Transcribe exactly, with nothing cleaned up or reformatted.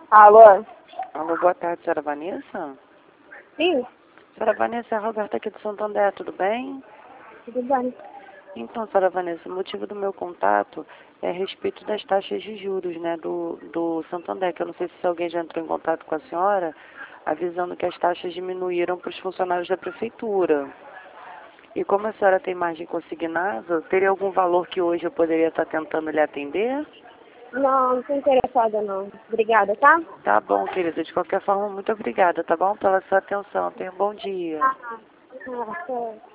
Alô? Alô, boa tarde, senhora Vanessa? Sim, Senhora Vanessa, é a Roberta aqui do Santander, tudo bem? tudo bem. Então, senhora Vanessa, o motivo do meu contato é a respeito das taxas de juros, né, do, do Santander, que eu não sei se alguém já entrou em contato com a senhora, avisando que as taxas diminuíram para os funcionários da prefeitura. E como a senhora tem margem consignada, teria algum valor que hoje eu poderia estar tentando lhe atender? Não, não estou interessada não. Obrigada, tá? Tá bom, querida. De qualquer forma, muito obrigada, tá bom? Pela sua atenção. Tenha um bom dia. Ah, ah, tá.